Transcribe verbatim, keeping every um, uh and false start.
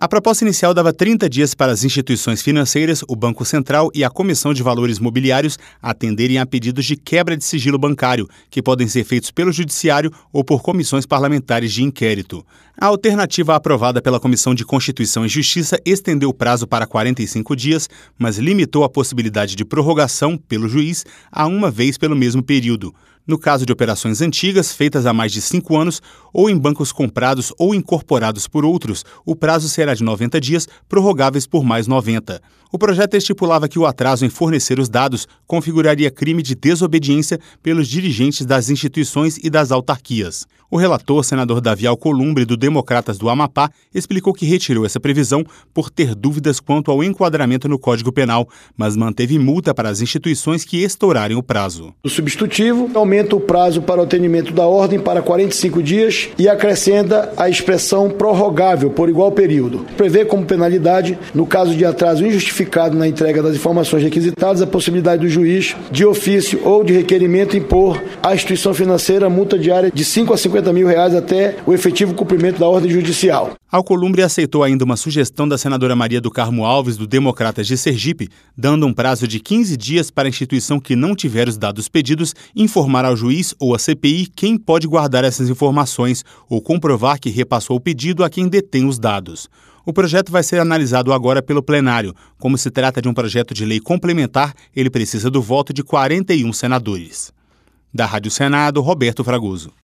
A proposta inicial dava trinta dias para as instituições financeiras, o Banco Central e a Comissão de Valores Mobiliários atenderem a pedidos de quebra de sigilo bancário, que podem ser feitos pelo Judiciário ou por comissões parlamentares de inquérito. A alternativa aprovada pela Comissão de Constituição e Justiça estendeu o prazo para quarenta e cinco dias, mas limitou a possibilidade de prorrogação pelo juiz a uma vez pelo mesmo período. No caso de operações antigas, feitas há mais de cinco anos, ou em bancos comprados ou incorporados por outros, o prazo será de noventa dias, prorrogáveis por mais noventa. O projeto estipulava que o atraso em fornecer os dados configuraria crime de desobediência pelos dirigentes das instituições e das autarquias. O relator, senador Davi Alcolumbre, do Democratas do Amapá, explicou que retirou essa previsão por ter dúvidas quanto ao enquadramento no Código Penal, mas manteve multa para as instituições que estourarem o prazo. O substitutivo aumenta o prazo para o atendimento da ordem para quarenta e cinco dias e acrescenta a expressão prorrogável por igual período. Prevê como penalidade, no caso de atraso injustificado na entrega das informações requisitadas, a possibilidade do juiz, de ofício ou de requerimento, impor à instituição financeira multa diária de cinco a cinquenta mil reais até o efetivo cumprimento da ordem judicial. Alcolumbre aceitou ainda uma sugestão da senadora Maria do Carmo Alves, do Democratas de Sergipe, dando um prazo de quinze dias para a instituição que não tiver os dados pedidos informar ao juiz ou à C P I quem pode guardar essas informações ou comprovar que repassou o pedido a quem detém os dados. O projeto vai ser analisado agora pelo plenário. Como se trata de um projeto de lei complementar, ele precisa do voto de quarenta e um senadores. Da Rádio Senado, Roberto Fragoso.